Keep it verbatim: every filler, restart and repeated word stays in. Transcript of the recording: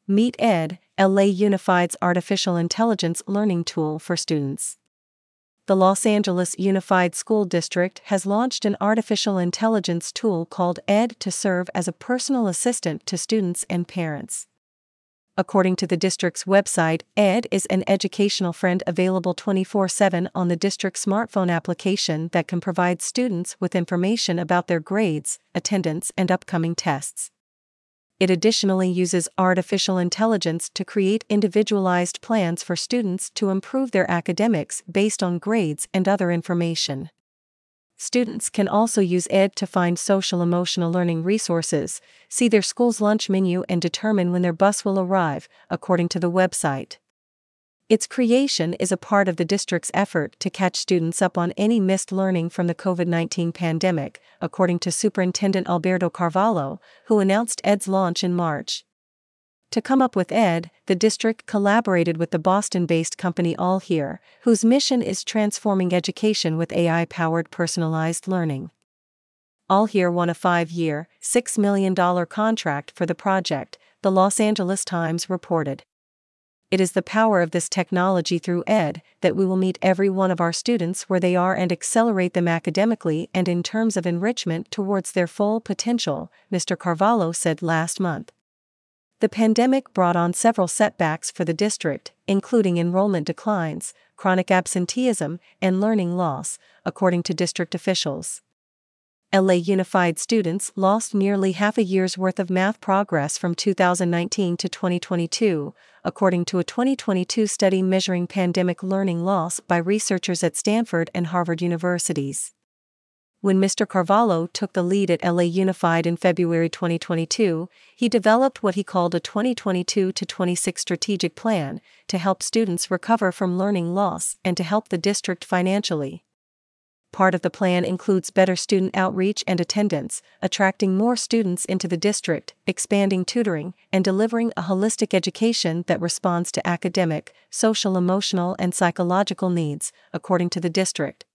Meet Ed, L A Unified's artificial intelligence learning tool for students. The Los Angeles Unified School District has launched an artificial intelligence tool called Ed to serve as a personal assistant to students and parents. According to the district's website, Ed is an educational friend available twenty-four seven on the district's smartphone application that can provide students with information about their grades, attendance, and upcoming tests. It additionally uses artificial intelligence to create individualized plans for students to improve their academics based on grades and other information. Students can also use Ed to find social-emotional learning resources, see their school's lunch menu, and determine when their bus will arrive, according to the website. Its creation is a part of the district's effort to catch students up on any missed learning from the COVID nineteen pandemic, according to Superintendent Alberto Carvalho, who announced Ed's launch in March. To come up with Ed, the district collaborated with the Boston-based company AllHere, whose mission is transforming education with A I-powered personalized learning. AllHere won a five-year, six million dollars contract for the project, the Los Angeles Times reported. It is the power of this technology through Ed that we will meet every one of our students where they are and accelerate them academically and in terms of enrichment towards their full potential, Mister Carvalho said last month. The pandemic brought on several setbacks for the district, including enrollment declines, chronic absenteeism, and learning loss, according to district officials. L A Unified students lost nearly half a year's worth of math progress from two thousand nineteen to twenty twenty-two, according to a twenty twenty-two study measuring pandemic learning loss by researchers at Stanford and Harvard universities. When Mister Carvalho took the lead at L A Unified in February twenty twenty-two, he developed what he called a twenty twenty-two to twenty-six strategic plan to help students recover from learning loss and to help the district financially. Part of the plan includes better student outreach and attendance, attracting more students into the district, expanding tutoring, and delivering a holistic education that responds to academic, social, emotional, and psychological needs, according to the district.